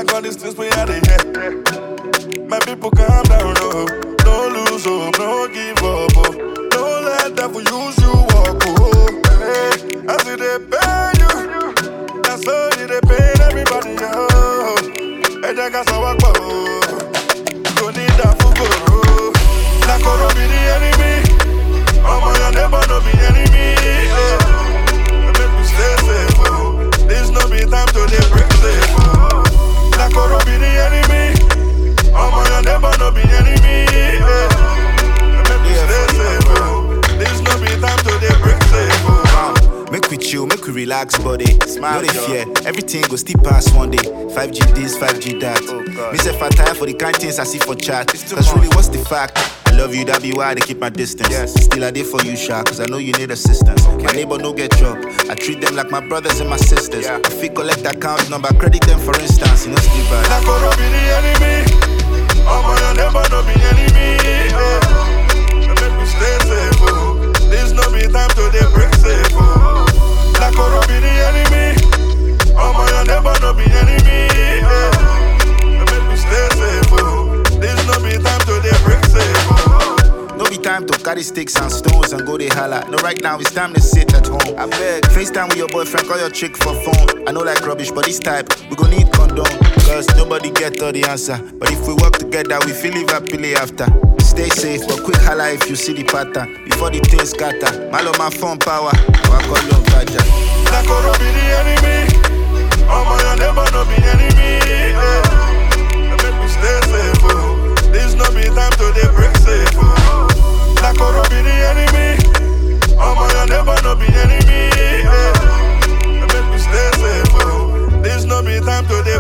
like all these things we had in here. My people calm down, oh. No lose hope, no give up, oh. Don't let devil use you, walk, oh. Hey, I see they pay you. That's all they pay everybody, oh. Hey, they got some work, oh. Don't need that for go, oh. Like Koro be the enemy. Oh my, your neighbor no be enemy, yeah. Make me stay safe, oh. This no be time to dey break safe, oh. Like Koro be the enemy. Oh my, your neighbor no be enemy, yeah. Make me stay safe, oh. This no be time to dey break safe, oh. Make we chill, make we relax, body. No dey fear, everything go still pass one day. 5G this, 5G that. Me say I tire for the kind things I see for chat. Cause really, what's the fact? I love you, that be why they keep my distance. Still I did for you, Sha, cause I know you need assistance. My neighbor no get job, I treat them like my brothers and my sisters. If we collect account number, credit them for instance, you know still bad. Like Koro be the enemy. Oh my, your neighbor no be enemy, yeah. Make me stay safe, oh. This no be time to dey break safe, oh. Like Koro be the enemy. Oh my, your neighbor no be enemy, yeah. Make me stay safe, oh. This no be time to dey break safe, oh. No be time to carry sticks and stones and go dey holla. No, right now it's time to sit at home. I beg, FaceTime with your boyfriend, call your chick for phone. I know like rubbish, but this type, we gon' need condom. Cause nobody get all the answer. But if we work together, we feel live happily after. Stay safe, but quick holla if you see the pattern. Before the things scatter, malo my phone power. I call you Baja. Like Koro be the enemy. Oh my, your neighbor no be enemy, yeah. Make me stay safe, oh. This no be time to dey break safe, oh. Like Koro be the enemy. Oh my, your neighbor no be enemy, yeah. Make me stay safe, oh. This no be time to dey